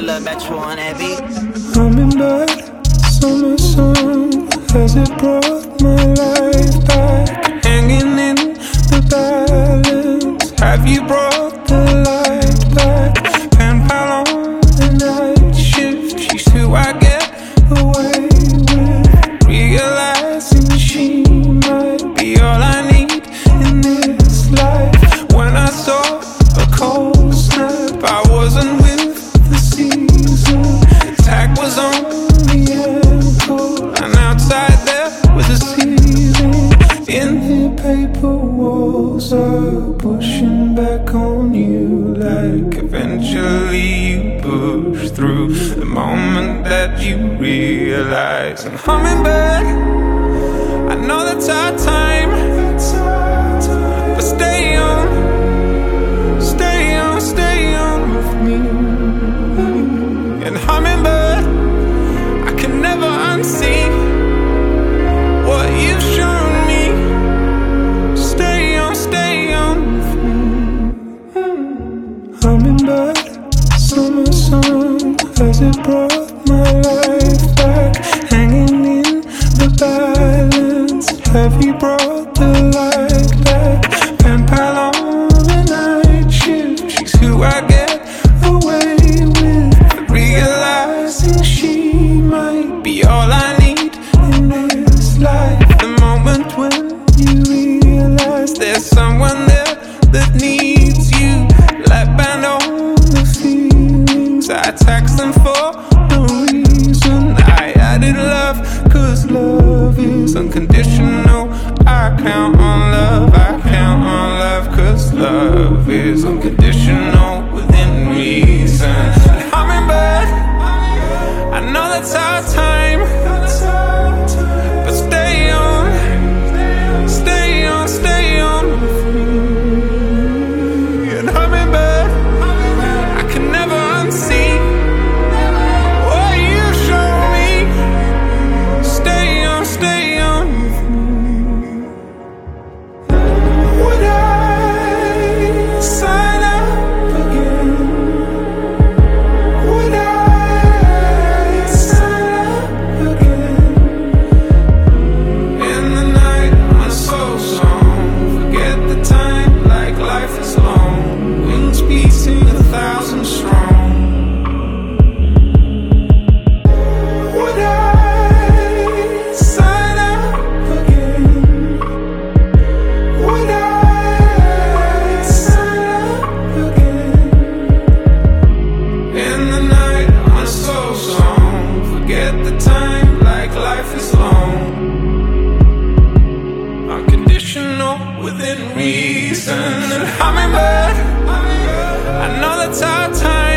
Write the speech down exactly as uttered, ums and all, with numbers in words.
look at you on that beat. Hummingbird, summer sun, has it brought my life back? Hanging in the balance, have you brought the light back? Pen pal on the night shift, she's who I get away with. Realizing she might be all I need in this life. When I saw a cold snap, I wasn't with the season. The tag was on the ankle, and outside there was a ceiling. In the paper walls are pushing back on you, like eventually you push through the moment that you realize. And hummingbird, I know that's our time, but stay on, stay on, stay on with me. And hummingbird, I can never unsee what you've shown me. Stay on, stay on with me. Hummingbird, summer sun, has it brought my life back? Hanging in the balance, have you brought the light back? Pen pal on the night shift, she's who I get away with. Realizing she might be all I need in this life. The moment when you realize there's someone there that needs you. Let band on the feelings, I text them for no reason. I added love, cause love is unconditional. I count on love, I count on love, cause love is unconditional within reason. And hummingbird, I know that's our time, but stay on, stay on, stay on with me. And hummingbird, I can never unsee what you show me. Stay on, stay on with me. Would I sign up again? Would I sign up again? In the night on a soul song, forget the time like life is long. Wings beating a thousand strong. Would I sign up again? Would I sign up again? In the night on a soul song, forget the time like life is long. Unconditional within reason. And hummingbird, I know that's our time.